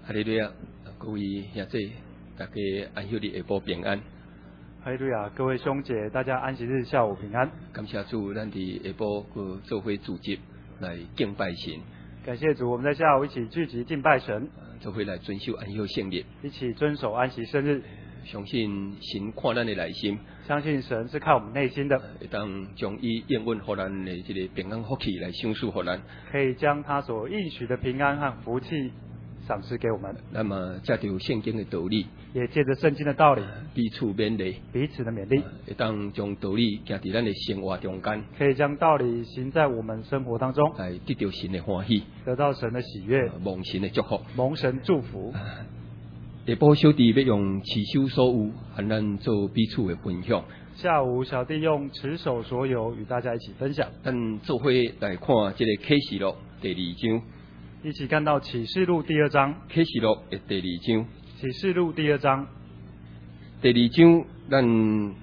哈利路亚，各位兄弟，大家安息日下晡平安。 哈利路亚，各位兄姐，大家安息日下午平安。 感谢主，咱伫下晡个做伙组织来敬拜神。 感谢主，我们在下午一起聚集敬拜神， 做伙来遵守安息圣日， 一起遵守安息生日。 相信神看咱的内心， 相信神是看我们内心的， 会当将伊应允互咱的这个平安福气来赏赐互咱， 可以将他所应许的平安和福气赏赐给我们。 那么借着圣经的道理， 也借着圣经的道理， 彼此勉励， 彼此的勉励， 会当将道理行伫咱的生活中间， 可以将道理行在我们生活当中， 来得到神的欢喜， 得到神的喜悦， 蒙神的祝福， 蒙神祝福。 下晡小弟要用持守所有，和咱做彼此的分享。 下午小弟用持守所有与大家一起分享。 咱做伙来看这个启示录第2章。 一起看到启示录第2章。 启示录的第2章。 启示录第2章。 第2章，咱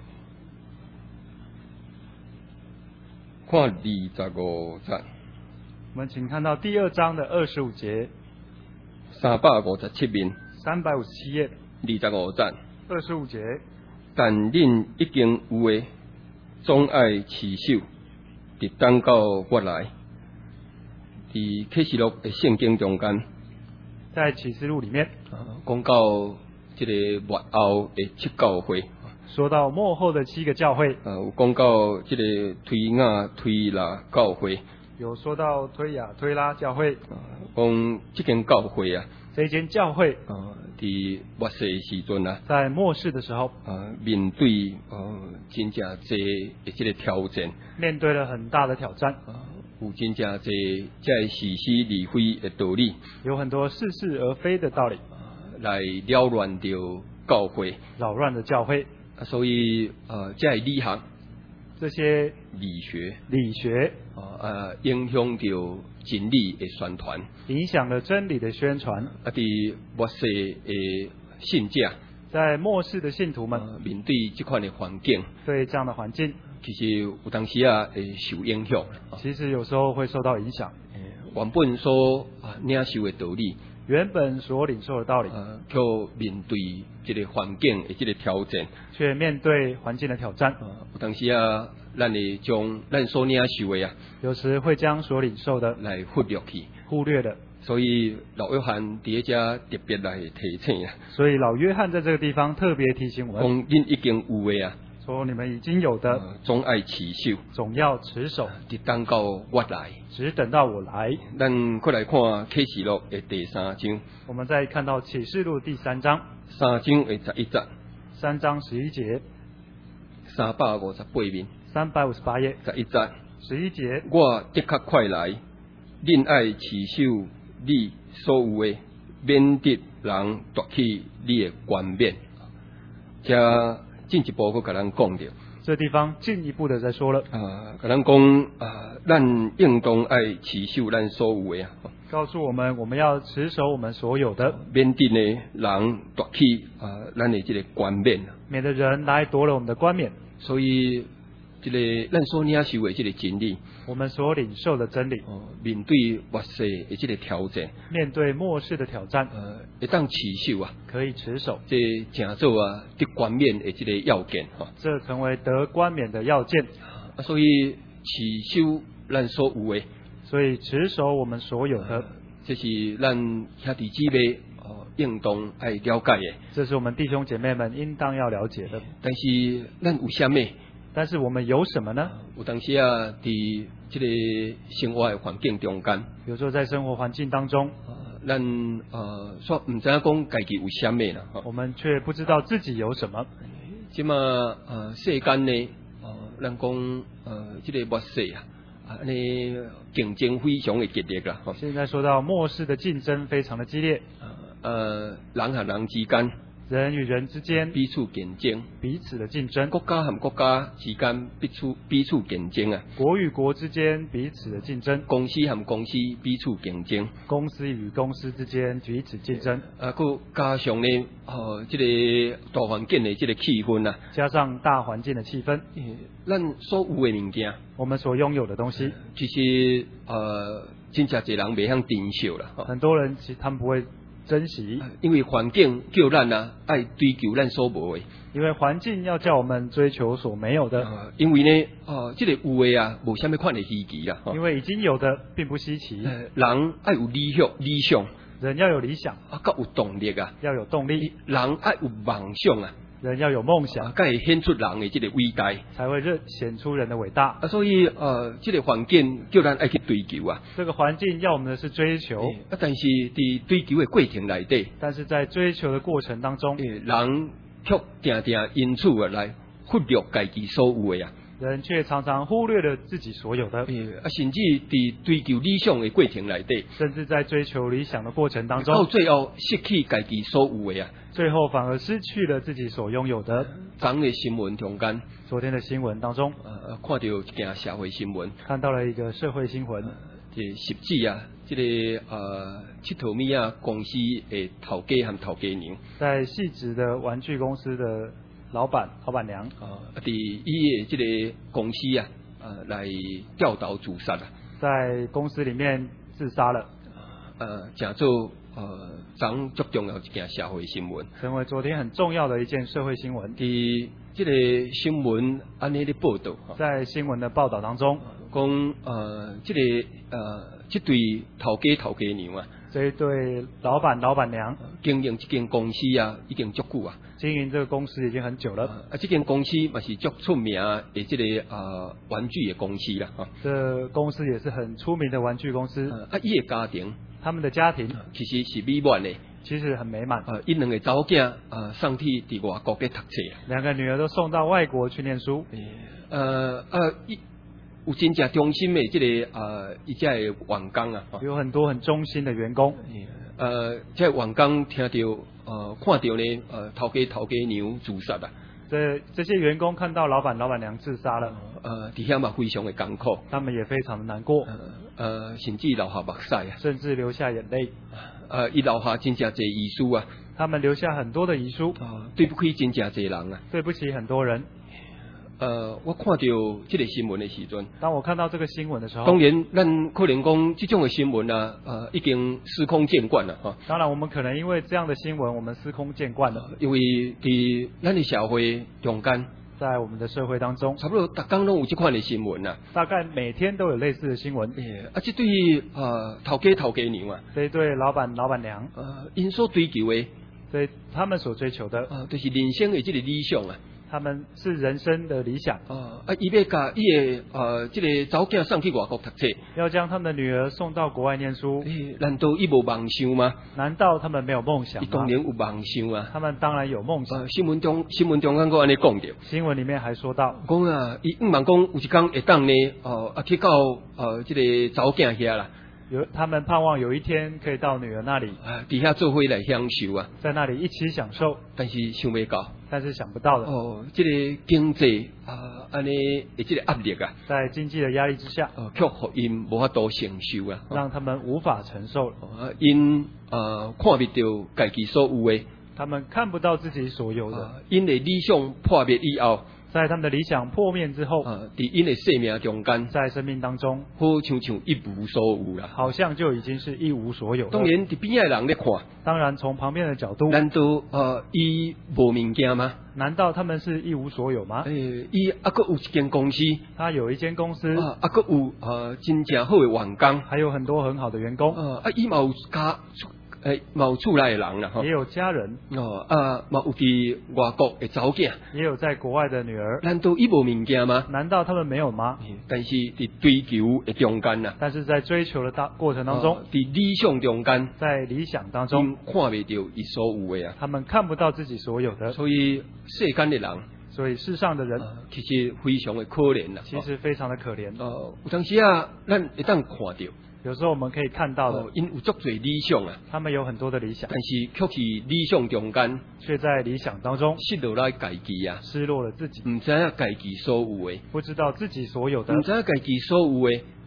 看25节。 我们请看到第2章的25节。 357面。 357页。 25节。 25节。 但恁已经有的，总爱持守，直等到我来。伫启示录的圣经中间， 在启示录里面， 讲到这个末后的7教会， 说到末后的7个教会， 有讲到这个推雅推拉教会， 有说到推雅推拉教会， 讲这间教会啊， 这间教会， 伫末世的时阵啊， 在末世的时候， 面对真正侪的这个挑战， 面对了很大的挑战， 有真正侪在是是离非的道理， 有很多似是而非的道理， 来扰乱掉教会， 扰乱的教会， 所以在理学这些理学影响到真理的宣传， 影响了真理的宣传。 伫末世的信者， 在末世的信徒们面对这款的环境， 对这样的环境， 其实有当时会受影响。 其实有时候会受到影响。 原本所领受的道理， 原本所领受的道理， 却面对这个环境的这个挑战， 却面对环境的挑战。 有当时咱会将咱所领受的有时会将所领受的来忽略的。所以老约翰伫遮特别来提醒啊。 所以老约翰在这个地方特别提醒我们， 讲恁已经有的说你们已经有的， 总爱持守， 总要持守， 直等到我来， 只等到我来。 咱快来看启示录的第3章。 我们再看到启示录第3章 ，3章的11节 ，3章11节 ，358面 ，358页 ，11节 ，11节， 我的确快来，恁爱持守你所有的，免得人夺去你的冠冕。这进一步佮咱讲着， 这地方进一步的在说了， 佮咱讲咱应当爱持守咱所有的告诉我们我们要持守我们所有的， 免得呢人夺去咱的这个冠冕， 免得人来夺了我们的冠冕。 所以这个咱所领受的这个真理， 我们所领受的真理， 面对末世的这个挑战， 面对末世的挑战， 会当持守可以持守， 这成做得冠冕的这个要件这成为得冠冕的要件。 所以持守咱所有的， 所以持守我们所有的， 这是咱兄弟姊妹应当爱了解的， 这是我们弟兄姐妹们应当要了解的。 但是咱有啥物？ 但是我们有什么呢？ 有当时伫这个生活的环境中间， 有时候在生活环境当中， 咱说唔知影讲家己有啥物啦， 我们却不知道自己有什么。 即嘛世间呢，咱讲这个末世安尼竞争非常的激烈啦。 现在说到末世的竞争非常的激烈， 人和人之间， 人与人之间彼此竞争， 彼此的竞争， 国家和国家之间彼此竞争国与国之间彼此的竞争， 公司和公司彼此竞争， 公司与公司之间彼此竞争， 佮加上呢，这个大环境的这个气氛加上大环境的气氛， 咱所有的物件， 我们所拥有的东西， 其实真正侪人袂晓珍惜啦。 很多人其实他们不会珍惜， 因为环境叫咱爱追求咱所无的。 因为环境要叫我们追求所没有的。 因为呢，这个有的无啥物款的稀奇啦。 因为已经有的并不稀奇。 人爱有理想， 人要有理想， 较有动力啊， 要有动力。 人爱有梦想啊。 人要有梦想， 才会显出人的这个伟大， 才会显出人的伟大。 所以这个环境叫咱爱去追求啊。 这个环境要我们的是追求， 但是伫追求的过程内底， 但是在追求的过程当中， 人却常常因此来忽略家己所有的啊。 人却常常忽略了自己所有的， 甚至伫追求理想的过程内底， 甚至在追求理想的过程当中， 到最后失去家己所有的啊， 最后反而失去了自己所拥有的。 昨的新闻中间， 昨天的新闻当中， 看到一件社会新闻， 看到了一个社会新闻， 实际啊，这个七头米啊公司的头家和头家娘， 在细致的玩具公司的老板娘， 伫伊的这个公司啊，来掉岛自杀啊， 在公司里面自杀了， 讲做昨足重要一件社会新闻， 成为昨天很重要的一件社会新闻。 伫这个新闻安尼的报道， 在新闻的报道当中， 讲这对头家娘啊。 这一对老板娘经营这间公司啊，已经足久啊。 经营这个公司已经很久了。 这间公司嘛是足出名的这个玩具的公司啦。 这公司也是很出名的玩具公司。 伊的家庭， 他们的家庭其实是美满的， 其实很美满。 因两个查某囝送去伫外国去读册啊。 两个女儿都送到外国去念书。 有真正忠心的这个伊遮的员工啊， 有很多很忠心的员工。 这员工听到看到呢头家娘自杀啊。 这些员工看到老板娘自杀了， 伫遐嘛非常的艰苦， 他们也非常的难过， 甚至流下目屎啊， 甚至流下眼泪。 伊留下真正侪遗书啊， 他们留下很多的遗书， 对不起真正侪人啊， 对不起很多人。 我看到这个新闻的时阵， 当我看到这个新闻的时候， 当然咱可能讲这种的新闻啊，已经司空见惯了哈。 当然，我们可能因为这样的新闻，我们司空见惯了。 因为伫咱的社会中间， 在我们的社会当中， 差不多每天都有这款的新闻啊。 大概每天都有类似的新闻。 这对头家娘啊， 这对老板娘， 因所追求的， 对他们所追求的， 就是人生的这个理想啊。 他们是人生的理想。 伊要甲伊的这个查某囝送去外国读册， 要将他们的女儿送到国外念书。 难道伊无梦想吗？ 难道他们没有梦想吗？ 伊当然有梦想啊。 他们当然有梦想。 新闻中敢个安尼讲着。 新闻里面还说到， 讲啊，伊毋茫讲有一天会当呢，去到这个查某囝遐啦。 他们盼望有一天可以到女儿那里， 底下做伙来享受啊， 在那里一起享受。 但是想不到， 想不到的。 这个经济安尼的这个压力啊， 在经济的压力之下， 却互因无法度承受啊， 让他们无法承受。 因看不到家己所有的， 他们看不到自己所有的。 因的理想破灭以后。 在他们的理想破灭之后， 伫因的生命中间， 在生命当中， 好像一无所有啦， 好像就已经是一无所有了。 当然，伫边仔人咧看， 当然从旁边的角度， 难道伊无物件吗？ 难道他们是一无所有吗？ 伊阁有一间公司， 他有一间公司， 阁有真正好的员工， 还有很多很好的员工， 伊嘛有家。嘛有厝内的人啦， 也有家人嘛有伫外国的查某囝， 也有在国外的女儿。 难道伊无物件吗？ 难道他们没有吗？ 但是伫追求的中间呐， 但是在追求的过程当中， 伫理想中间， 在理想当中， 看不到伊所有的啊， 他们看不到自己所有的。 所以世间的人， 所以世上的人其实非常的可怜啦， 其实非常的可怜。 有当时啊，咱会当看到。 有时候我们可以看到的， 因有足侪理想啊， 他们有很多的理想， 但是却是理想中间， 却在理想当中失落了家己啊， 失落了自己， 唔知影家己所有的， 不知道自己所有的， 唔知影家己所有的，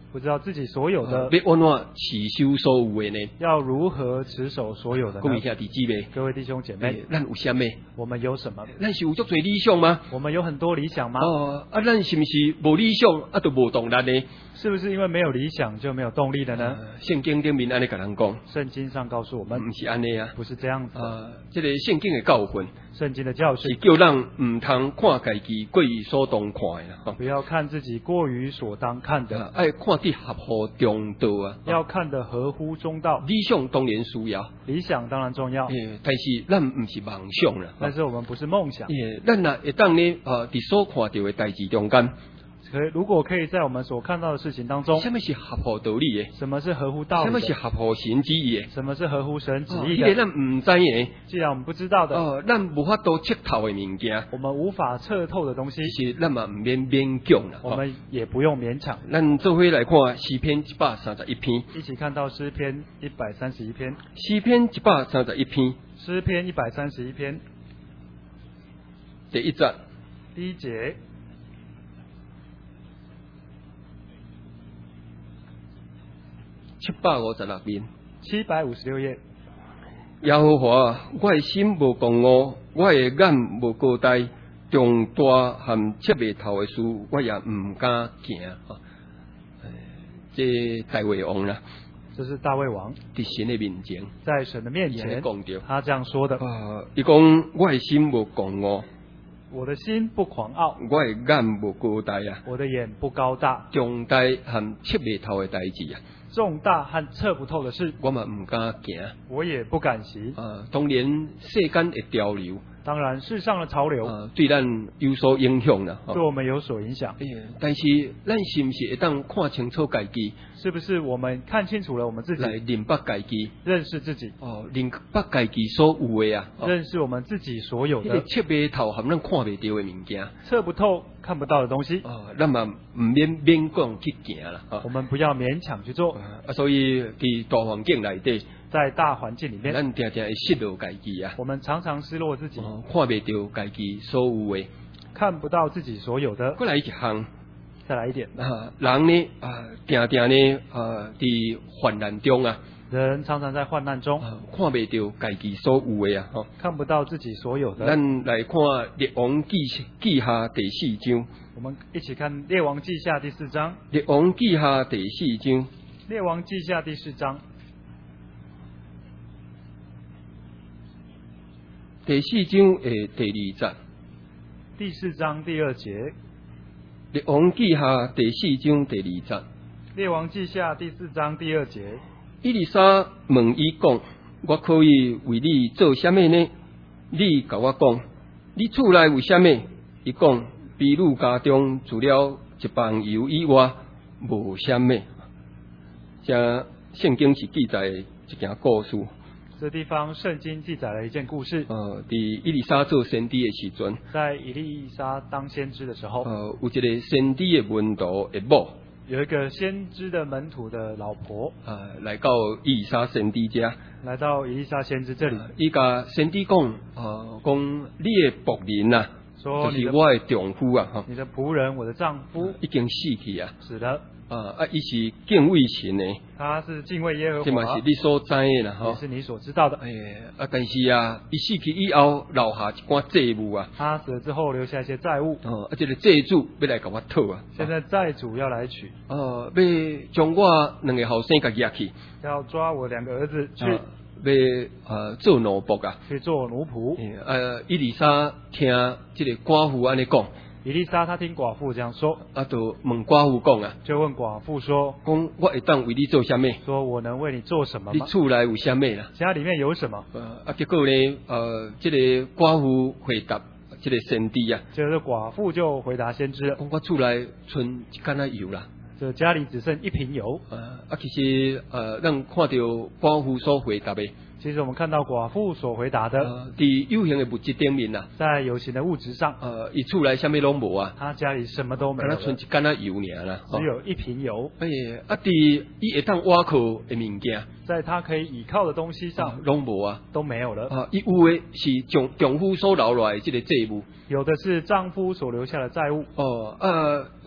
不知道自己所有的要安怎持守所有的呢？ 要如何持守所有的呢？ 各位兄弟姊妹， 各位弟兄姐妹， 咱有啥物？ 我们有什么？ 咱是有足侪理想吗？ 我们有很多理想吗？ 咱是不是无理想就无动力呢？ 是不是因为没有理想就没有动力了呢？ 圣经顶面安尼甲咱讲， 圣经上告诉我们， 不是安尼啊， 不是这样子。 这个圣经的教训， 圣经的教是训叫咱唔通看家己过于所当看的不要看自己过于所当看的， 爱看得合乎中道啊， 要看得合乎中道。 理想当然需要， 理想当然重要， 但是咱唔是梦想啦。 但是我们不是梦想。 咱若会当呢，伫所看到的代志中间， 如果可以在我们所看到的事情当中， 什么是合乎道理的？ 什么是合乎道理的？ 什么是合乎神旨意的？ 什么是合乎神旨意的？ 这个咱唔知的。 既然我们不知道的， 咱无法度彻透的物件， 我们无法彻透的东西， 其实咱嘛唔免勉强啦。 我们也不用勉强。 咱做伙来看诗篇131篇， 一起看到诗篇131篇。 诗篇131篇， 诗篇131篇第一节， 第一节。 756面 ，756页。 耶和华，我的心无狂傲，我的眼无高呆，重大含切未透的事，我也唔敢行。这大卫王啦， 这是大卫王伫神的面前， 在神的面前讲着， 他这样说的。 伊讲我的心无狂傲， 我的心不狂傲， 我的眼无高呆啊， 我的眼不高大， 重大含切未透的代志啊。 重大和测不透的事， 我嘛唔敢行， 我也不敢行。 当然世间的潮流， 当然世上的潮流， 对咱有所影响啦， 对我们有所影响。 但是咱是不是会当看清楚家己？ 是不是我们看清楚了我们自己， 来明白家己， 认识自己？ 明白家己所有的啊， 认识我们自己所有的。 切未透含咱看未到的物件， 测不透、看不到的东西， 咱嘛唔免勉强去行啦。 我们不要勉强去做。 所以伫大环境内底， 在大环境里面， 咱常常会失落家己啊。 我们常常失落自己， 看未到家己所有的， 看不到自己所有的。 过来一项， 再来一点人呢常常呢伫患难中啊， 人常常在患难中看未到家己所有的啊， 看不到自己所有的。 咱来看列王记下第4章， 我们一起看列王记下第4章。 列王记下第4章， 列王记下第4章。 第4章的第2节， 第4章第2节。 列王记下第4章第2節， 列王記下第4章第2節。 以利沙問伊講：我可以為你做啥物呢？你甲我講，你厝內為啥物？伊講：婢女家中除了一磅油以外，無啥物。這聖經是記載一件故事。 這地方聖經記載了一件故事。 伫以利沙做先知的時陣， 在以利沙當先知的時候， 有一個先知的門徒的某， 有一個先知的門徒的老婆， 來到以利沙先知家， 來到以利沙先知這裡， 伊甲先知講，講你的僕人啊，就是我的丈夫啊， 你的僕人，我的丈夫已經死去啊， 死了。 伊是敬畏神的， 他是敬畏耶和華， 這嘛是你所知的啦， 也是你所知道的。 但是啊，伊死去以後留下一寡債務啊， 他死了之後留下一些債務， 這個債主要來甲我討啊， 現在債主要來取， 要將我兩個後生甲抓去， 要抓我2個兒子去， 要做奴僕啊， 去做奴僕。 以利沙聽這個寡婦安尼講。 以利沙他聽寡婦這樣說， 就問寡婦講啊， 就問寡婦說， 講我會當為你做啥物？ 說我能為你做什麼嗎？ 你厝內有啥物啦？ 家裡面有什麼？ 結果呢，這個寡婦回答這個先知啊， 這個寡婦就回答先知了， 我厝內剩一干仔油啦， 這家裡只剩1瓶油。 其實咱看到寡婦所回答的。 其實我們看到寡婦所回答的， 在有形的物質頂面啊， 在有形的物質上， 伊厝內啥物攏無啊， 他家裡什麼都沒有， 剩一干仔油爾啦， 只有1瓶油。 在伊會當倚靠的物件， 在他可以倚靠的東西上， 攏無啊， 都沒有了。 伊有的是丈夫所留落來的這個債務， 有的是丈夫所留下的債務。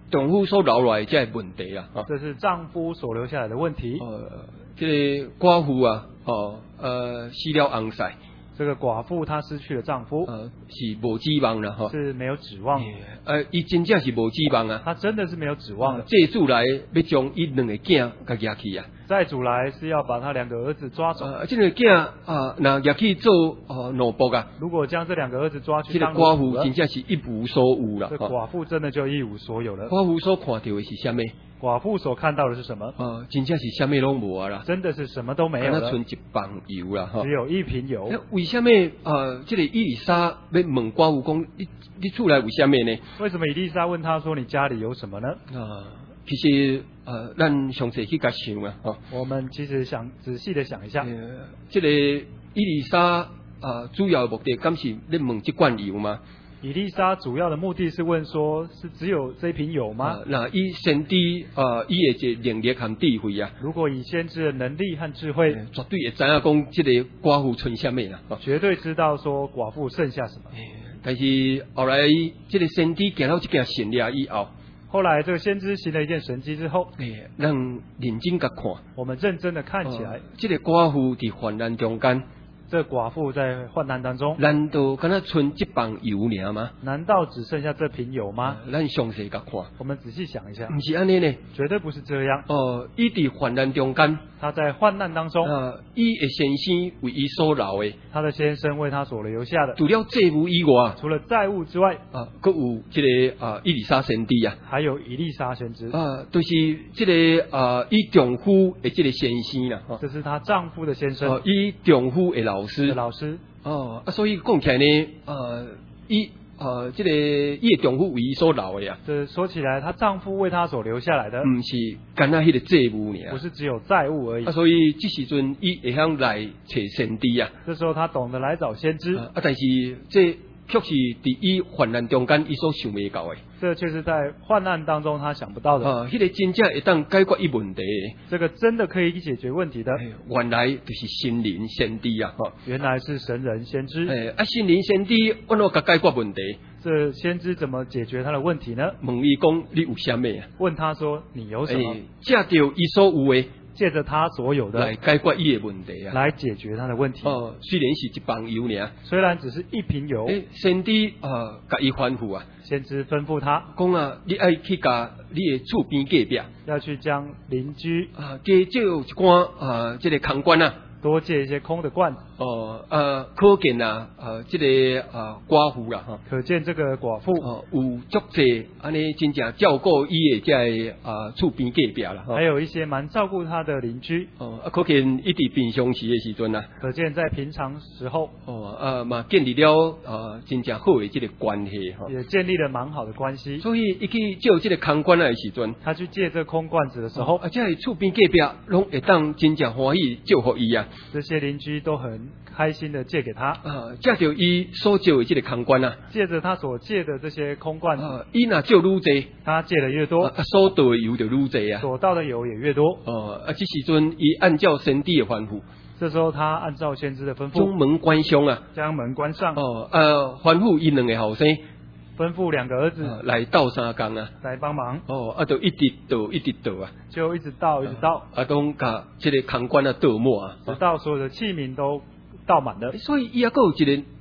丈夫所留来这问题啦， 这是丈夫所留下来的问题。 这个寡妇啊，死了翁婿。 这个寡妇她失去了丈夫， 是无指望啦， 是没有指望。 伊真正是无指望啊， 她真的是没有指望的。 债主来要将伊两个囝甲抓去啊， 债主来是要把他2个儿子抓走。 这个囝那抓去做奴仆啊， 如果将这2个儿子抓去这个当奴仆了， 寡妇真正是一无所有啦。 这寡妇真的就一无所有了。 寡妇所看到的是什么？ 寡妇所看到的是什么？ 真正是什么拢无啊啦， 真的是什么都没有了， 剩一磅油啦， 只有1瓶油。 为什么这个伊丽莎要问寡妇讲，你厝内为什么呢？ 为什么以利沙问他说你家里有什么呢？ 其实咱详细去甲想啊， 我们其实仔细的想一下， 这个伊丽莎主要的目的，敢是咧问这罐油吗？ 以利沙主要的目的是问说，是只有这瓶油吗？ 那以先知伊的这能力和智慧啊， 如果以先知的能力和智慧， 绝对会知影讲这个寡妇剩什么啦， 绝对知道说寡妇剩下什么。 但是后来这个先知行到这件神了以后， 后来这个先知行了一件神迹之后， 咱认真甲看， 我们认真的看起来， 这个寡妇伫患难中间。 这寡妇在患难当中， 难道敢若剩一磅油尔吗？ 难道只剩下这瓶油吗？ 咱详细甲看， 我们仔细想一下， 不是安尼呢， 绝对不是这样。 伊伫患难中间， 他在患难当中， 伊的先生为伊所留的， 他的先生为他所留下的， 除了债务以外， 除了债务之外， 佫有这个伊丽莎先知啊， 还有以利沙先知， 就是这个伊丈夫的这个先生啦， 这是她丈夫的先生， 伊丈夫的老师，所以讲起来呢，这个伊的丈夫为伊所留的啊， 这说起来，她丈夫为她所留下来的， 不是干那迄个债务尔， 不是只有债务而已。 所以这时阵伊会晓来找先知啊， 这时候他懂得来找先知， 但是这却是伫伊患难中间伊所想未到的， 这却是在患难当中他想不到的。 迄个真正会当解决伊问题， 这个真的可以解决问题的， 原来就是神灵先知啊！ 原来是神人先知。 神灵先知怎么甲解决问题？ 这先知怎么解决他的问题呢？ 问伊讲你有啥物啊？ 问他说你有什么？ 借着伊所有的。 借着他所有的来解决伊的问题啊， 来解决他的问题。 虽然是一磅油尔， 虽然只是1瓶油， 先知甲伊吩咐啊， 先知吩咐他讲啊，你爱去甲你的厝边隔壁， 要去将邻居加借一罐这个空罐啊， 多借一些空的罐子。 可见啊，这个寡妇啦， 可见这个寡妇有足济安尼真正照顾伊的这厝边隔壁啦， 还有一些蛮照顾他的邻居。 可见一直平常时的时阵啊， 可见在平常时候嘛建立了真正好的这个关系也建立了蛮好的关系。 所以一去借这个空罐的时阵， 他去借这空罐子的时候， 这厝边隔壁拢会当真正欢喜祝福伊啊， 这些邻居都很开心的借给他， 借着伊所借的这个空罐啊， 借着他所借的这些空罐子， 伊若借愈多， 他借的越多， 所倒的油就愈多啊， 所倒的油也越多。 这时阵伊按照先知的吩咐， 这时候他按照先知的吩咐， 将门关上啊， 将门关上。 吩咐伊2个后生， 吩咐2个儿子来倒3工啊， 来帮忙。 就一直倒啊， 就一直倒， 当甲这个空罐啊倒满啊， 直到所有的器皿都倒满了。 所以伊还佫有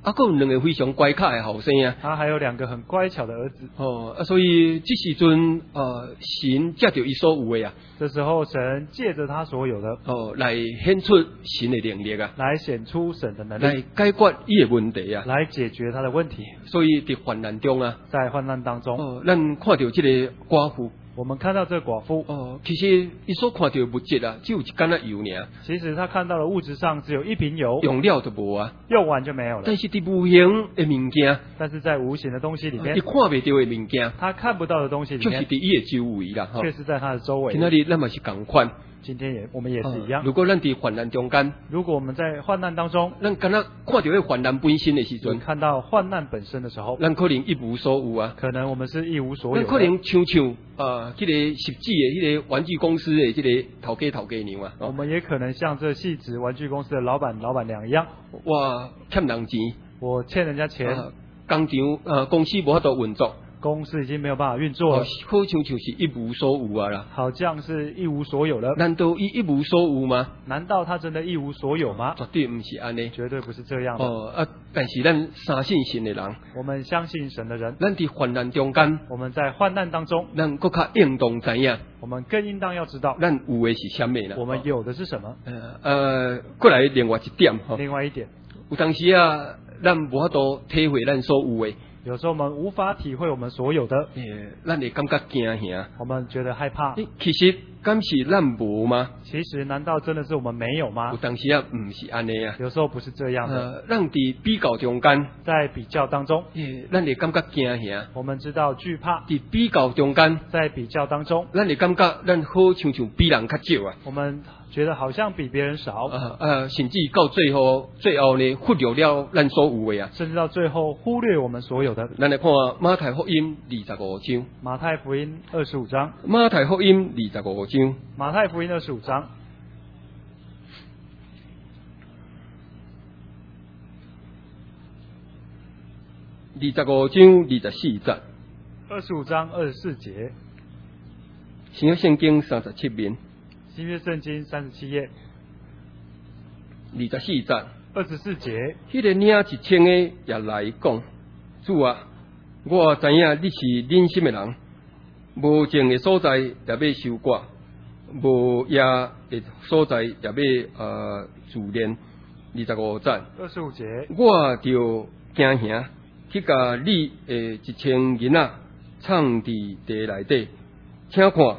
2个非常乖巧的后生啊， 他还有2个很乖巧的儿子。 所以这时阵神借着伊所有的啊， 这时候神借着他所有的来显出神的能力啊， 来显出神的能力， 来解决伊的问题啊， 来解决他的问题。 所以伫患难中啊， 在患难当中， 咱看到这个寡妇。 我们看到这个寡妇， 其实伊所看到的物质啊，只有一干仔油尔。 其实他看到的物质上只有1瓶油， 用了就无啊， 用完就没有了。 但是伫无形的物件， 但是在无形的东西里面， 你看袂到的物件， 他看不到的东西里面， 就是伫伊的周围啦， 确实在他的周围。 今仔日咱嘛是共款。 今天我们也是一样。 如果咱伫患难中间， 如果我们在患难当中， 咱敢若看到迄患难本身的时阵， 看到患难本身的时候， 咱可能一无所有啊。 可能我们是一无所有。 咱可能像这个实际的迄个玩具公司的这个头家娘啊。 我们也可能像这细致玩具公司的老板娘一样， 我欠人钱， 我欠人家钱， 工厂公司无法度运作。 公司已经没有办法运作了， 好像就是一无所有啊啦。 好像是一无所有了。 难道一无所有吗？ 难道他真的一无所有吗？ 绝对不是安尼。 绝对不是这样的。 但是咱相信神的人， 我们相信神的人， 咱伫患难中间， 我们在患难当中， 咱更较应当知影， 我们更应当要知道， 咱有的是什么啦？ 我们有的是什么？ 过来另外一点哈。 另外一点， 有当时啊，咱无法度体会咱所有的。 有时候我们无法体会我们所有的， 咱会感觉惊吓， 我们觉得害怕。 其实敢是咱无吗？ 其实难道真的是我们没有吗？ 有当时啊，唔是安尼啊。 有时候不是这样的。 咱伫比较中间， 在比较当中， 咱会感觉惊吓。 我们知道惧怕。 伫比较中间， 在比较当中， 咱会感觉咱好像比人较少啊。 我们觉得好像比别人少。 甚至到最后呢，忽略了咱所有的啊。 甚至到最后忽略我们所有的。 咱来看马太福音25章。 马太福音25章。 马太福音25章。 马太福音25章。 25章24节。 25章24节。 新约圣经37面。 新约圣经37页。 24节。 24节。 迄个领1000的也来讲，主啊，我知影你是忍心的人，无情的所在也要修改，无业的所在也要自怜。25节。 25节。 我就惊吓，去甲你的1000囡仔藏伫地内底，请看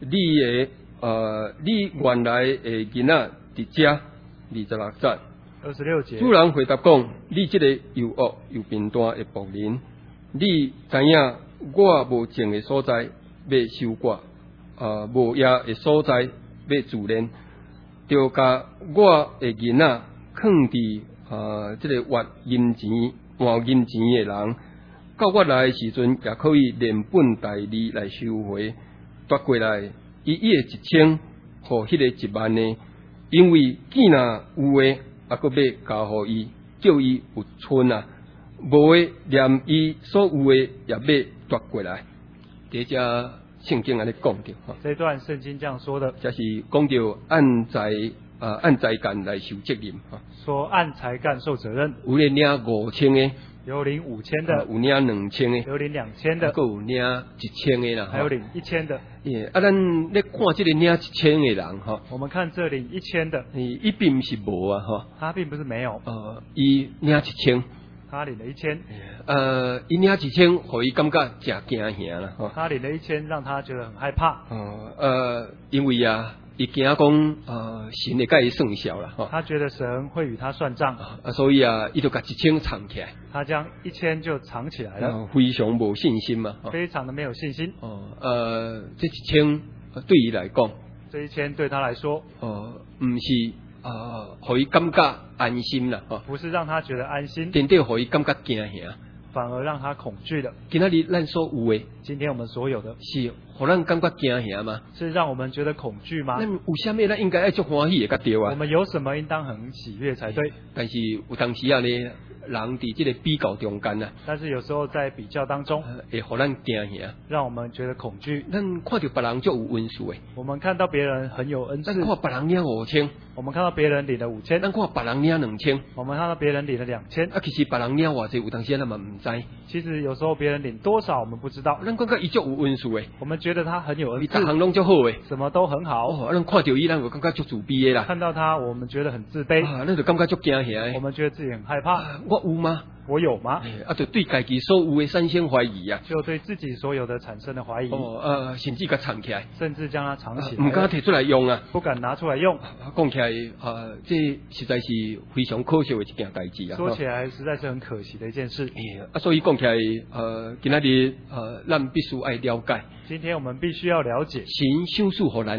你原来的囡仔伫遮。26节。 26节。 主人回答讲：你这个又恶又贫惰的仆人，你知影我无情的所在要修改，无业的所在要自怜，就甲我的囡仔放伫这个换银钱的人，到我来的时阵也可以连本带利来收回，夺过来伊的1000，和迄个10000呢？因为既若有诶，也阁要交互伊，叫伊有存啊；无诶，连伊所有诶也要夺过来。这只圣经安尼讲着哈。 这段圣经这样说的， 这是讲着按才干来受责任哈。 说按才干受责任。 有咧领5000诶。 有领5000的， 有领2000的， 有领2000的， 还有领1000的啦， 还有领1000的。 咱咧看这个领1000的人哈， 我们看这领1000的， 伊并不是无啊哈， 他并不是没有， 伊领1000， 他领了1000， 伊领1000，互伊感觉真惊吓啦哈， 他领了1000，让他觉得很害怕， 因为啊。伊惊讲，神会甲伊算账啦， 他觉得神会与他算账， 所以啊，伊就把1000藏起来， 他将1000就藏起来了， 非常无信心嘛， 非常的没有信心。 这1000对伊来讲， 这1000对他来说， 唔是互伊感觉安心啦， 不是让他觉得安心， 真正互伊感觉惊吓。 反而让他恐惧了。 今仔日咱所有的， 今天我们所有的， 是互咱感觉惊吓吗？ 是让我们觉得恐惧吗？ 咱有啥物咱应该爱足欢喜的甲对啊？ 我们有什么应当很喜悦才对？ 但是有当时啊呢，人伫这个比较中间啊， 但是有时候在比较当中， 会互咱惊吓， 让我们觉得恐惧。 咱看到别人就有恩赐的， 我们看到别人很有恩赐， 咱看别人领5000， 我们看到别人领了5000， 咱看别人领2000， 我们看到别人领了2000。 其实别人领偌济，有当时咱嘛唔知。 其实有时候别人领多少我们不知道， 咱感觉伊足有恩赐的， 我们觉得他很有恩赐， 各行拢足好的， 什么都很好。 咱看到伊，咱就感觉足自卑的啦。 看到他，我们觉得很自卑， 咱就感觉足惊吓的。 我们觉得自己很害怕。 我有吗？ 我有吗？ 就对家己所有的产生怀疑啊， 就对自己所有的产生了怀疑。 甚至甲藏起来， 甚至将它藏起来， 唔敢摕出来用啊， 不敢拿出来用。 讲起来，这实在是非常可惜的一件代志啊。 说起来，实在是很可惜的一件事。 所以讲起来，今仔日咱必须爱了解。 今天我们必须要了解神赏赐予咱的。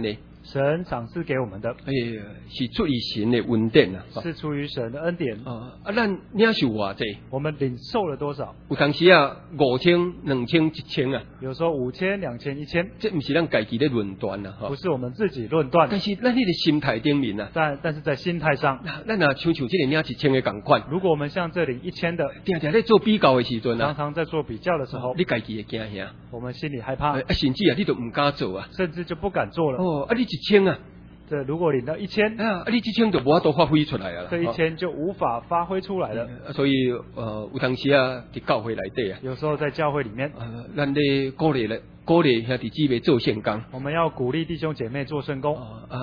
神赏赐给我们的， 是出于神的恩典啊， 是出于神的恩典。 咱领受偌济， 我们领受了多少？ 有当时啊5000、2000、1000啊， 有时候5000、2000、1000， 这不是咱家己的论断啊， 不是我们自己论断， 但是咱那个心态顶面啊， 但是在心态上， 咱啊像这个领1000的同款， 如果我们像这领1000的， 定定在做比较的时阵啊， 常常在做比较的时候， 你家己会惊吓， 我们心里害怕， 甚至啊你都唔敢做啊， 甚至就不敢做了。 你1000啊。 这如果领到1000， 你1000就无法度发挥出来啊， 这1000就无法发挥出来了。 所以有当时啊，伫教会内底啊， 有时候在教会里面， 咱咧鼓励兄弟姊妹做圣工， 我们要鼓励弟兄姐妹做圣工。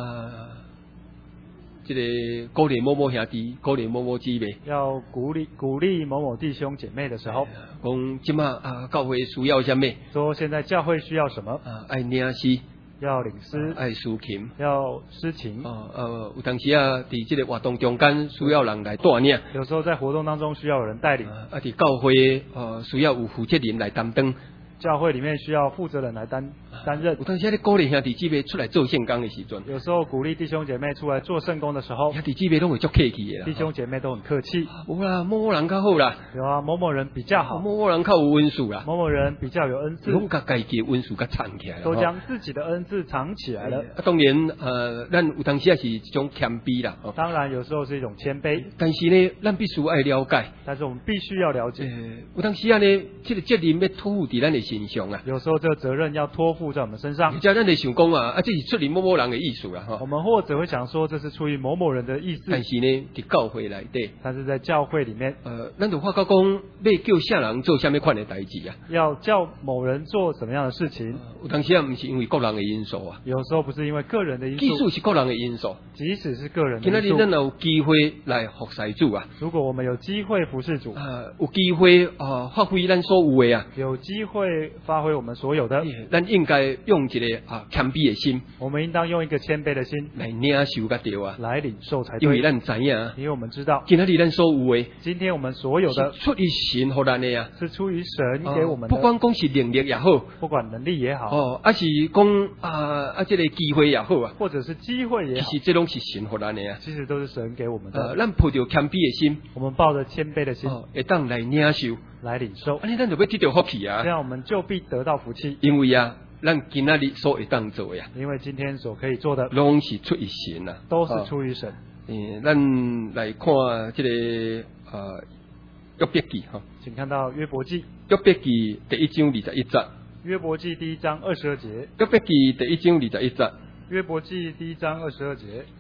这个鼓励某某兄弟，鼓励某某姊妹， 要鼓励某某弟兄姐妹的时候， 讲即马教会需要什么？ 说现在教会需要什么？ 爱领诗。 要领诗， 爱抒琴， 要诗情。 有当时啊，伫这个活动中间需要人来带领。 有时候在活动当中需要有人带领。 伫教会需要有负责人来担当。 教会里面需要负责人来担任。 有当时咧鼓励兄弟姊妹出来做圣工的时阵， 有时候鼓励弟兄姐妹出来做圣工的时候， 兄弟姊妹都会足客气的。 弟兄姐妹都很客气。 有啦，某某人较好啦。 有啊，某某人比较好。 某某人较有恩赐啦。 某某人比较有恩赐。 拢甲家己的恩赐甲藏起来了。 都将自己的恩赐藏起来了。 当然，咱有当时也是一种谦卑啦。 当然，有时候是一种谦卑。 但是呢，咱必须爱了解。 但是我们必须要了解。 有当时啊呢，这个责任要托付伫咱的身上啊。 有时候这个责任要托付在我们身上。 叫咱的想讲啊，这是出于某某人的意思啦， 我们或者会想说这是出于某某人的意思。 但是呢，伫教会内底， 但是在教会里面， 咱就发觉讲，要叫啥人做啥物款的代志啊？ 要叫某人做什么样的事情？ 有当时啊，不是因为个人的因素啊。 有时候不是因为个人的因素。 即使是个人的因素， 即使是个人的因素。 今仔日咱有机会来服侍主啊。 如果我们有机会服侍主， 有机会发挥咱所有的啊。 有机会发挥我们所有的。 咱应该用一个谦卑的心， 我们应当用一个谦卑的心来领受甲对啊， 来领受才对。 因为咱知影， 因为我们知道， 今仔日咱所有的， 今天我们所有的出于神给咱的啊， 是出于神给我们的。 不管讲是能力也好， 不管能力也好， 是讲这个机会也好啊， 或者是机会也好， 其实这拢是神给咱的啊， 其实都是神给我们的。 咱抱着谦卑的心， 我们抱着谦卑的心， 会当来领受， 来领受， 安尼咱就要得到福气啊， 这样我们就必得到福气。 因为啊，咱今仔日所会当做呀， 因为今天所可以做的， 拢是出于神啊， 都是出于神。 咱来看这个约伯記哈， 请看到约伯記， 約伯記第1章21節， 約伯記第1章22節， 約伯記第1章21節， 約伯記第1章22節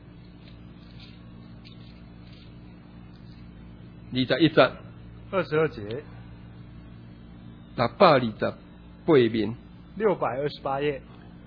，21節 ，22節 ，628面 ，628頁，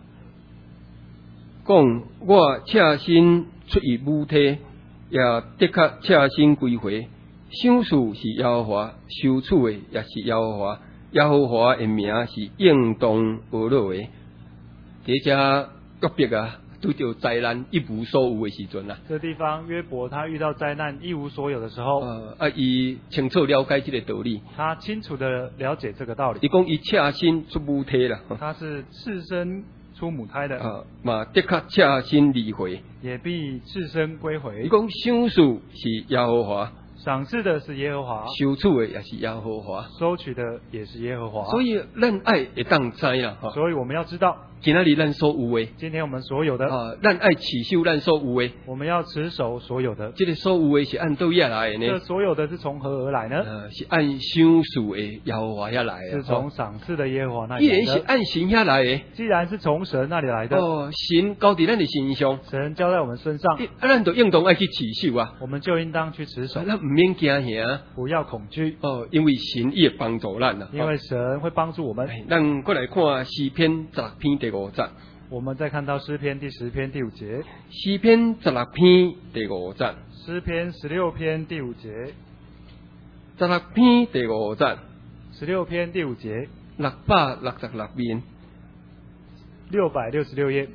講我赤身出於母體，也的確赤身歸回。想事是耶和華，收取的也是耶和華，耶和華的名是應當而落的。這只約伯啊，拄到災難一無所有的時陣啊。 這地方約伯他遇到災難一無所有的時候， 伊清楚了解這個道理。 他清楚的了解這個道理。 伊講伊赤身出母體啦。 他是赤身出母胎的。 嘛的確赤身離回， 也必赤身歸回。 伊講想事是耶和華。 賞賜的是耶和華， 收取的也是耶和華， 收取的也是耶和華。 所以咱愛會當知啦， 所以我們要知道， 今仔日咱所有的， 今天我們所有的， 咱愛持守咱所有的， 我們要持守所有的。 這個所有的是按倒遐來的呢？ 這所有的是從何而來呢？ 是按想事的耶和華遐來的， 是從賞賜的耶和華那裡來的。 既然是按神遐來的， 既然是從神那裡來的， 神交在咱的身上， 神交在我們身上， 咱就應當愛去持守啊， 我們就應當去持守， 咱唔免驚嚇， 不要恐懼， 因為神也幫助咱啊， 因為神會幫助我們。 咱過來看詩篇16篇第5節。 我們再看到詩篇第10篇第5節， 詩篇16篇第5節， 詩篇16篇第5節 ，16篇第5節 ，16篇第5節 ，666面 ，666頁，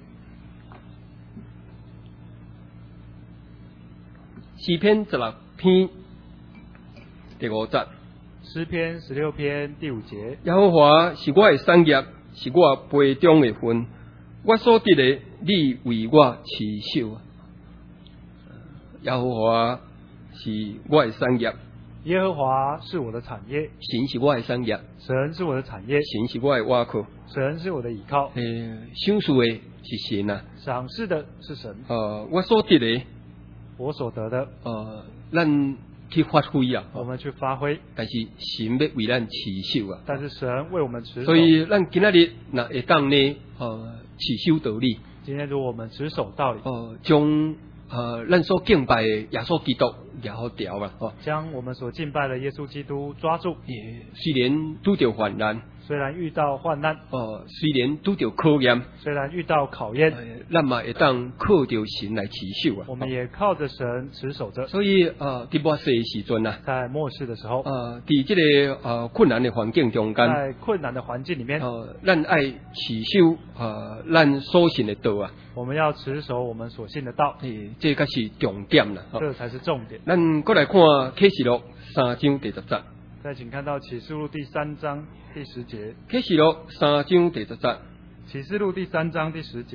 詩篇16篇第5節， 詩篇16篇第5節， 耶和華是我的產業，是我杯中的分。 我所得的，你为我持守啊。耶和华是我的产业， 耶和华是我的产业， 神是我的产业， 神是我的产业， 神是我的倚靠。 神是我的倚靠。 赏赐的是神啊， 赏赐的是神。 我所得的， 我所得的， 咱去发挥啊， 我们去发挥。 但是神要为咱持守啊， 但是神为我们持守。 所以咱今仔日若会当呢，持守道理。 今天如果我们持守道理， 将咱所敬拜的耶稣基督抓好调啊， 将我们所敬拜的耶稣基督抓住。 虽然拄着患难， 虽然遇到患难， 虽然拄着考验， 虽然遇到考验， 咱嘛会当靠着神来持守啊。 我们也靠着神持守着。 所以伫末世的时阵啊， 在末世的时候， 伫这个困难的环境中间， 在困难的环境里面， 咱爱持守咱所信的道啊。 我们要持守我们所信的道， 这才是重点啦。 这才是重点。 咱过来看启示录3章第10节。 再请看到启示录第3章第10节。 启示录3章第10节。 启示录第3章第10节。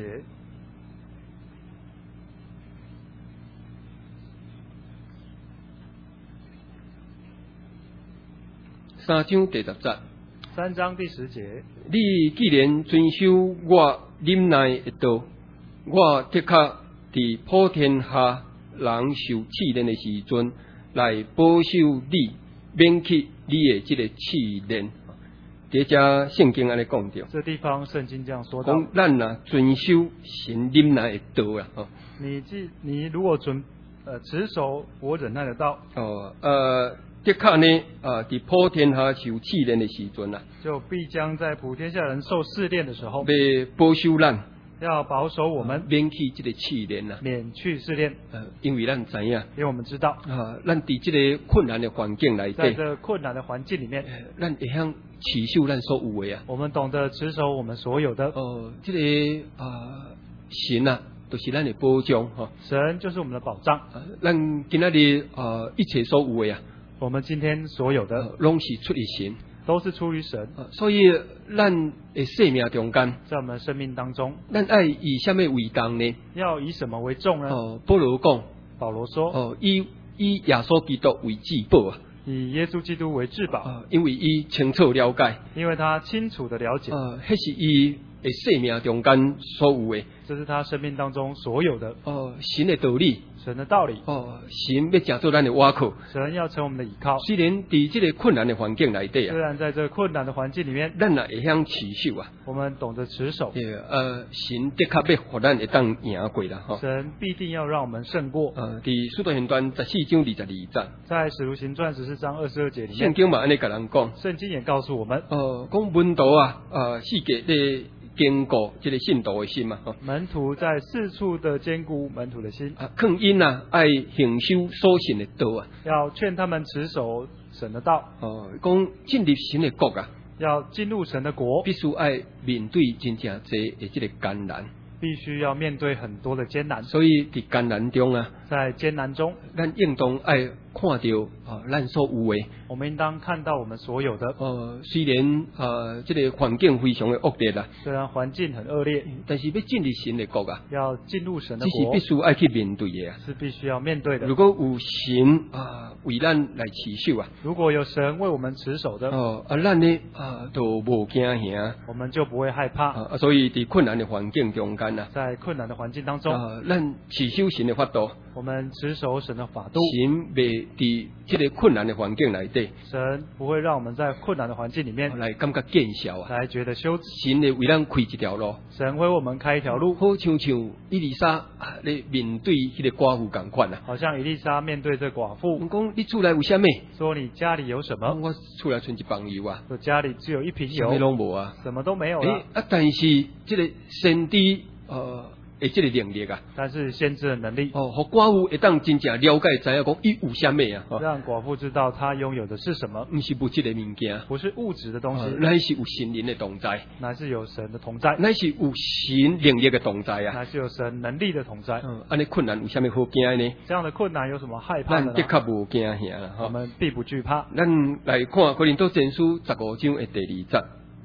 3章第10节。 3章第10节。 你既然遵守我忍耐的道，我的确伫普天下人受试炼的时阵，来保守你，免去你的这个试炼。伫遮圣经安尼讲着， 这地方圣经这样说到， 讲咱若遵守神忍耐的道啊， 你如果持守我忍耐的道， 的确呢，伫普天下受试炼的时阵啊， 就必将在普天下人受试炼的时候， 要保守咱， 要保守我们， 免去这个试炼啊， 免去试炼。 因为咱知影， 因为我们知道， 咱伫这个困难的环境内底， 在这困难的环境里面， 咱会晓持守咱所有的啊。 我们懂得持守我们所有的。 这个神啊，就是咱的保障哈。 神就是我们的保障。 咱今仔日一切所有的啊， 我们今天所有的拢是出于神， 都是出于神。 所以咱的生命中间， 在我们生命当中， 咱爱以什么为重呢？ 要以什么为重呢？ 保罗讲， 保罗说， 以耶稣基督为至宝啊， 以耶稣基督为至宝， 因为伊清楚了解， 因为他清楚的了解， 迄是伊的生命中间所有的， 这是他生命当中所有的。 神的道理， 神的道理， 神要成做咱的倚靠， 神要成我们的倚靠。 虽然伫这个困难的环境内底啊， 虽然在这个困难的环境里面， 咱也会晓持守啊， 我们懂得持守。 神的确要互咱会当赢过啦， 神必定要让我们胜过。 伫使徒行传14章22节， 在使徒行传14章22节里面， 圣经嘛安尼甲人讲， 圣经也告诉我们， 讲门徒啊，世界咧坚固这个信徒的心嘛， 门徒在四处的坚固门徒的心， 劝因啊爱行修所信的道啊， 要劝他们持守神的道， 讲进入神的国啊， 要进入神的国， 必须爱面对真正济的这个艰难， 必须要面对很多的艰难， 所以伫艰难中啊， 在艰难中， 咱应当爱看到咱所有的， 我们应当看到我们所有的。 虽然这个环境非常的恶劣啦， 虽然环境很恶劣， 但是要进入神的国啊， 要进入神的这是国， 必须爱去面对的啊， 是必须要面对的。 如果有神为咱来持守啊， 如果有神为我们持守的， 咱呢都无惊吓， 我们就不会害怕。 所以伫困难的环境中间啊， 在困难的环境当中， 咱持守神的法度， 我们持守神的法度， 神未伫这个困难的环境内底， 神不会让我们在困难的环境里面来感觉见笑啊， 来觉得羞耻。 神会为咱开一条路， 神为我们开一条路， 好像伊丽莎咧面对迄个寡妇共款啊， 好像以利沙面对这寡妇， 讲你厝内有啥物？ 说你家里有什么？ 我厝内剩一磅油啊， 说家里只有一瓶油， 啥物拢无啊， 什么都没有了。 但是这个先知的这个能力啊， 但是先知的能力， 互寡妇会当真正了解知影讲伊有啥物啊， 让寡妇知道她拥有的是什么， 不是物质的物件， 不是物质的东西， 乃是有神灵的同在， 乃是有神的同在， 乃是有神能力的同在啊， 乃是有神能力的同在。 安尼困难有啥物好惊呢？ 这样的困难有什么害怕的呢？ 咱的确无惊吓啦， 我们必不惧怕。 咱来看《哥林多前书》15章的第2节。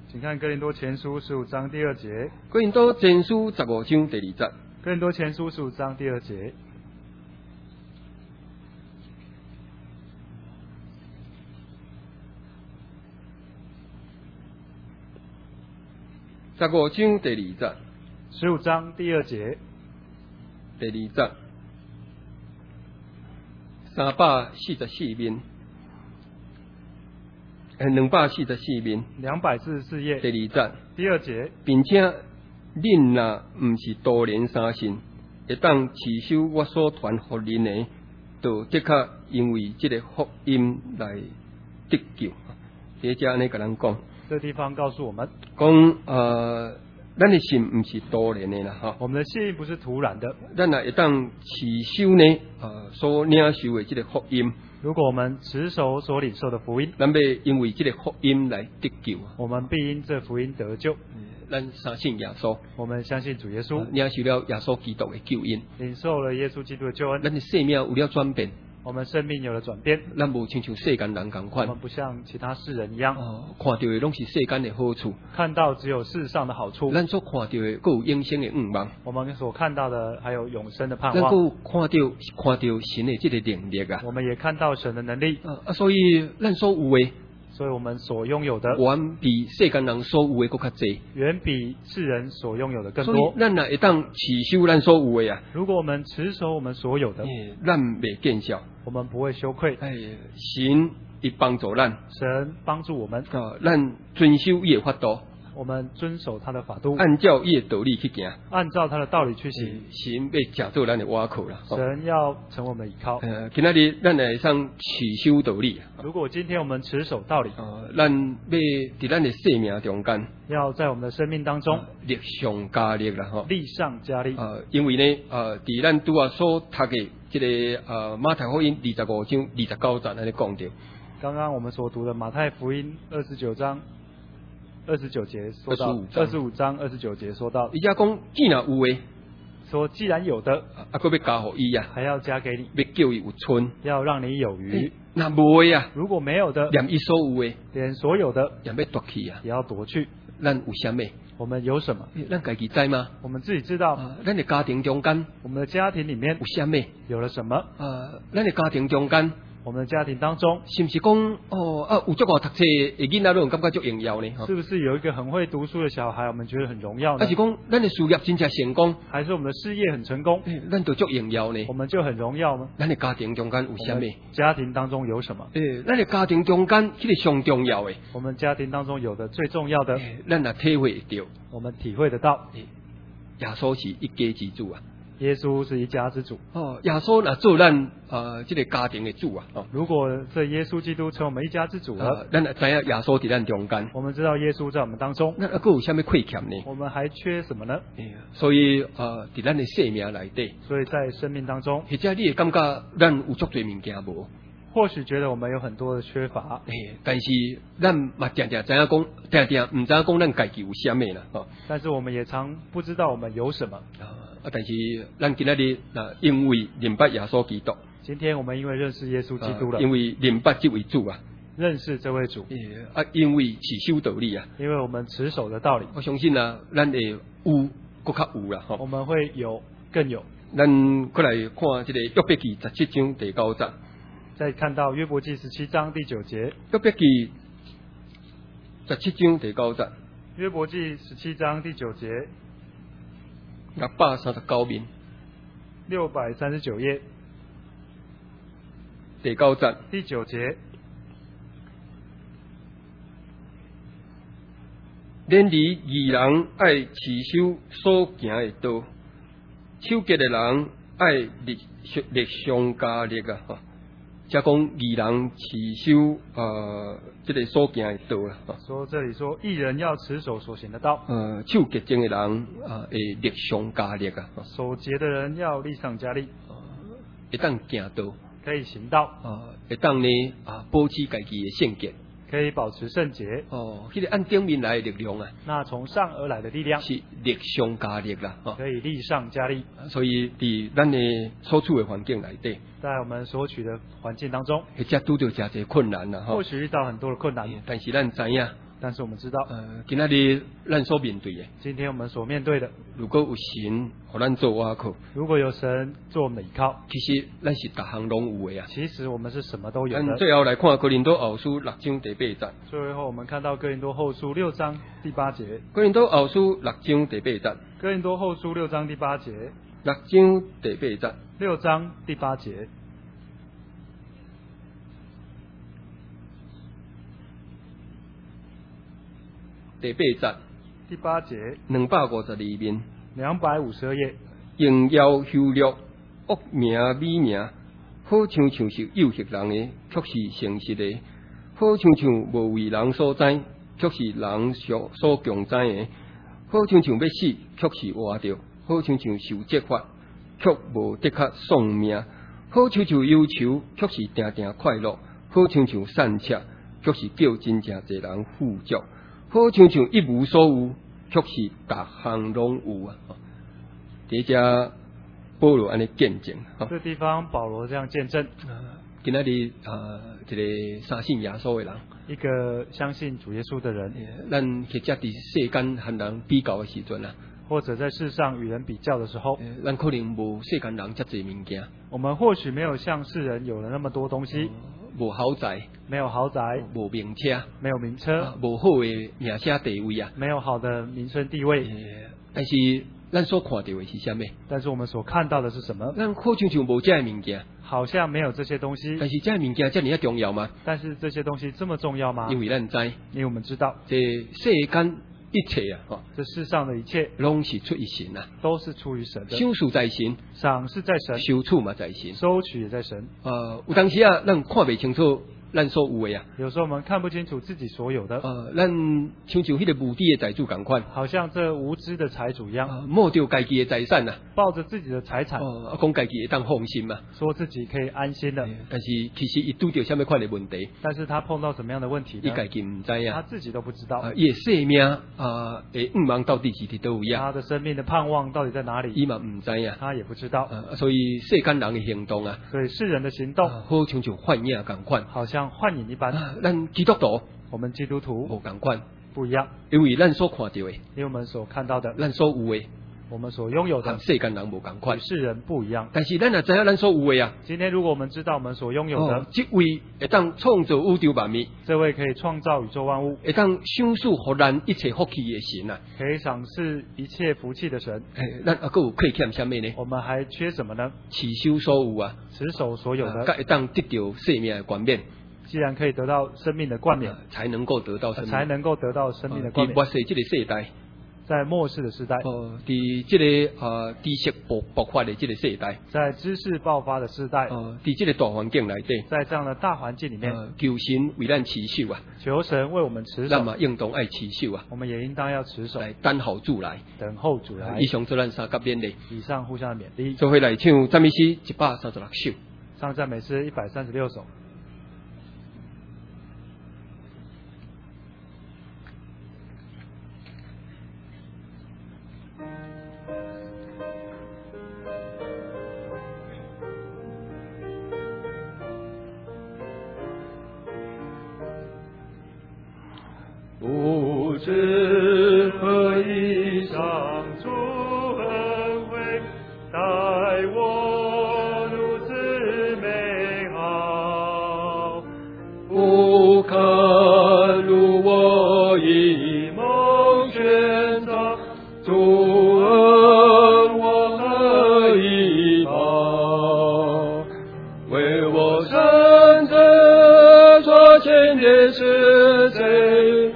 请看哥林多前书15章第2节。 哥林多前书15章第2节。 哥林多前书15章第2节。 15章第2節。 15章第2節。 第2節。344面。244面。 244页。 第2節。 第2節。 並且恁若毋是多年相信，會當持守我所傳給恁的，就的確因為這個福音來得救。這只安尼甲咱講。 這地方告訴我們， 講咱的信毋是多年的啦，哈。 我們的信不是突然的。 咱若會當持守呢，所領受的這個福音。 如果我們持守所領受的福音， 咱要因為這個福音來得救。 我們必因這福音得救。 咱相信耶穌， 我們相信主耶穌， 領受了耶穌基督的救恩， 領受了耶穌基督的救恩， 咱的生命有了轉變。 我們生命有了轉變， 咱無親像世間人共款， 我們不像其他世人一樣， 看到的攏是世間的好處， 看到只有世上的好處。 咱所看到的，還有永生的願望。 我們所看到的還有永生的盼咱望。 還有看到神的這個能力啊。 我們也看到神的能力。 所以咱所有的， 所以我們所擁有的， 遠比世間人所有的更較濟， 遠比世人所擁有的更多。 所以咱若會當持守咱所有的啊。 如果我們持守我們所有的， 咱袂見笑， 我們不會羞愧。 神會幫助咱， 神幫助我們， 咱遵守伊的法度， 我們遵守他的法度， 按照伊的道理去行， 按照他的道理去行。 神要成做咱的倚靠啦。 神要成為我們的倚靠。 今仔日咱會上持守道理。 如果今天我們持守道理， 咱要佇咱的生命中間， 要在我們的生命當中力上加力啦，吼， 力上加力。 因為呢，佇咱拄啊所讀嘅這個馬太福音25章29節安尼講到。 剛剛我們所讀的馬太福音29章29節說到，25章29節說到， 伊只講既然有誒， 說既然有的， 佫要加互伊啊， 還要加給你， 要叫伊有春， 要讓你有餘。 那無誒啊， 如果沒有的， 連伊所有誒， 連所有的也要奪去啊， 也要奪去。 咱有啥物？ 我們有什麼？ 咱家己知嗎？ 我們自己知道。 咱的家庭中間， 我們的家庭裡面有啥物？ 有了什麼？ 咱的家庭中間， 我們的家庭當中， 是不是講有足個讀冊的囡仔都感覺足榮耀呢？ 是不是有一個很會讀書的小孩，我們覺得很榮耀呢？ 還是講咱的事業真正成功？ 還是我們的事業很成功？ 咱就足榮耀呢？ 我們就很榮耀嗎？ 咱的家庭中間有啥物？ 家庭當中有什麼？ 咱的家庭中間，這個上重要的。 我們家庭當中有的最重要的， 咱也體會到， 我們體會得到。 耶穌是一家之主啊！ 耶穌是一家之主。 耶穌若做咱這個家庭的主啊！ 如果這耶穌基督成我們一家之主了， 咱也知影耶穌在咱中間。 我們知道耶穌在我們當中， 那還有啥物虧欠呢？ 我們還缺什麼呢？ 所以在咱的生命內底， 所以在生命當中， 或者你會感覺咱有足多物件無？ 或許覺得我們有很多的缺乏， 但是咱嘛常常知影講，常常唔知影講咱家己有啥物啦。 但是我們也常不知道我們有什麼。 但是咱今仔日因為認捌耶穌基督， 今天我們因為認識耶穌基督了， 因為認捌這位主啊， 認識這位主， 因為持守道理啊， 因為我們持守的道理， 我相信啊，咱會有更較有啦。 我們會有更有。 咱過來看這個約伯記17章第9節。 再看到約伯記17章第9節， 約伯記17章第9節， 約伯記17章第9節 639面 ，639頁第9節， 第9節， 然而義人愛持守所行的道，手潔的人愛力上加力啊！即講義人持守這個所行的道啦。 說這裡說義人要持守所行的道， 手潔淨的人會力上加力啊！ 手潔的人要力上加力， 會當行道， 可以行道， 會當呢保持家己的聖潔， 可以保持聖潔。 這個按正面來的力量啊， 那從上而來的力量是力上加力啦， 可以力上加力。 所以喺咱的所處的環境內底， 在我們所處的環境當中， 或者拄到真儕困難啦， 或許遇到很多的困難， 但是咱知影， 但是我们知道， 今仔日咱所面对的， 今天我们所面对的， 如果有神互咱做瓦靠， 如果有神做我们的依靠， 其实咱是各项拢有的啊。 其实我们是什么都有的。 最后来看哥林多后书6章第8节。 最后我们看到哥林多后书6章第8节。 哥林多后书6章第8节。 哥林多后书6章第8节。 6章第8節。 6章第8節。 第8節。 第8節。 252面。 252頁。 榮耀羞辱，惡名美名，好像是有識人的，卻是誠實的；好像無為人所知，卻是人所強知的；好像要死，卻是活着；好像受責罰，卻無的確喪命；好像憂愁，卻是定定快樂；好像散赤，卻是叫真正濟人富足；好像一無所有，卻是各項攏有啊！這只保羅安尼見證， 這地方保羅這樣見證。 今仔日一個相信耶穌的人， 一個相信主耶穌的人， 咱或者佇世間和人比較的時陣啊， 或者在世上與人比較的時候， 咱可能無世間人遮濟物件。 我們或許沒有像世人有了那麼多東西， 無豪宅， 沒有豪宅， 無名車， 沒有名車， 無好的名聲地位啊， 沒有好的名聲地位。 但是咱所看到的是啥物？ 但是我們所看到的是什麼？ 咱好像無這物件， 好像沒有這些東西。 但是這物件這麼重要嗎？ 但是這些東西這麼重要嗎？ 因為咱知， 因為我們知道， 這世間一切啊， 這世上的一切， 攏是出於神啊， 都是出於神的。 賞賜在神， 賞是在神， 收取嘛在神， 收取也在神。 有當時啊，咱看袂清楚咱所有的啊。 有時候我們看不清楚自己所有的。 咱像迄個無知的財主共款， 好像這無知的財主一樣， 摸着家己的財產啊， 抱着自己的財產， 講家己會當放心嘛， 說自己可以安心的。 但是其實伊拄着什麼款的問題， 但是他碰到什麼樣的問題呢？ 伊家己唔知啊， 他自己都不知道。 伊的生命會毋茫到底是佇倒位啊？ 他的生命的盼望到底在哪裡？ 伊嘛唔知啊， 他也不知道。 所以世間人的行動啊， 所以世人的行動， 好像幻影共款， 好像幻影一般。 咱基督徒， 我們基督徒無共款， 不一樣， 因為咱所看到的， 因為我們所看到的， 咱所有的， 我們所擁有的， 世間人無共款， 與世人不一樣。 但是咱也知影咱所有的啊， 今天如果我們知道我們所擁有的， 這位會當創造宇宙萬物， 這位可以創造宇宙萬物， 會當賞賜予咱一切福氣的神啊， 可以賞賜一切福氣的神。 咱還有缺欠什麼呢？ 我們還缺什麼呢？ 持守所有啊， 持守所有的， 會當得到生命的冠冕。 既然可以得到生命的冠冕， 才能夠得到生命， 才能夠得到生命的冠冕。 在末世這個世代， 在末世的時代， 在這個知識爆發的這個世代， 在知識爆發的時代， 在這個大環境內底， 在這樣的大環境裡面， 求神為咱持守啊， 求神為我們持守， 咱嘛應當愛持守啊， 我們也應當要持守， 來等候主來， 等候主來。 以上做咱三甲勉勵， 以上互相的勉勵。 做伙來唱讚美詩136首， 唱讚美詩136首。 不知何以上主恩惠，待我如此美好，不可如我一夢尋找，主恩我何以報？為我生者所欠的是誰？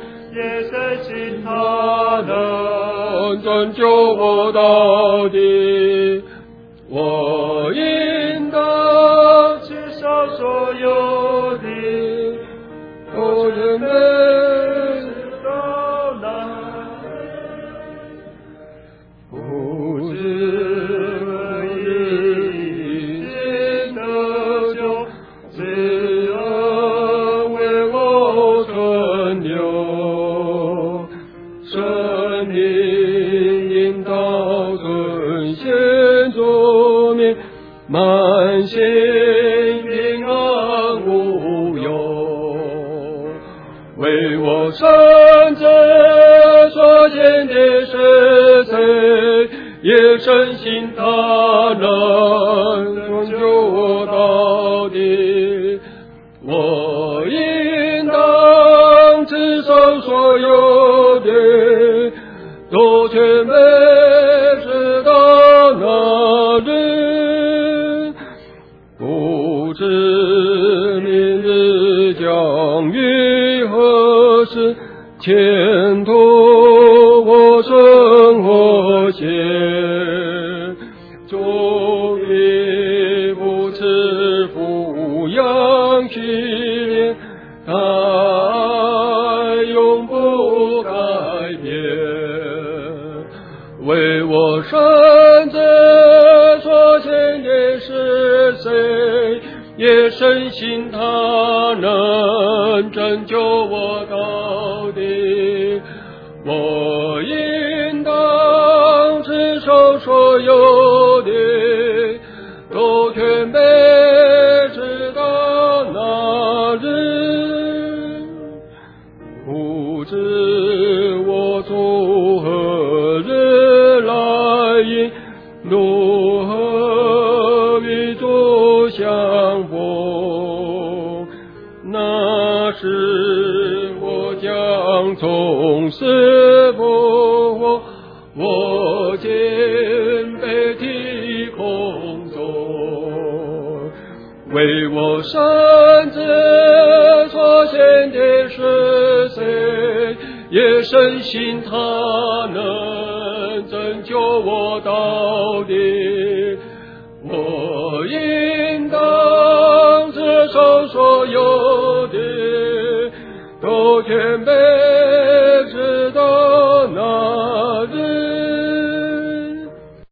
他能拯救我到底，我應當至少所有的，我人們到哪裡，不知何以先得救，只恩為我存留。生命引導尊獻作名，滿心平安無憂。 为我生者所献的是谁？也深信他能拯救我到底。我应当承受所有的，都全被知道那人，不知明日将于何时，前途我生活线，终于不辞抚养训练，它永不改变。为我生者所献的是谁？也深信他能拯救我到底。我应当承受所有的，都全被知道那日，不知我从何日来迎，如何与主相逢。那时我将从死复活，我肩背提空中。为我生者所献的是谁？也深信他能拯救我到底。我应当承受所有的，都全被知道那日。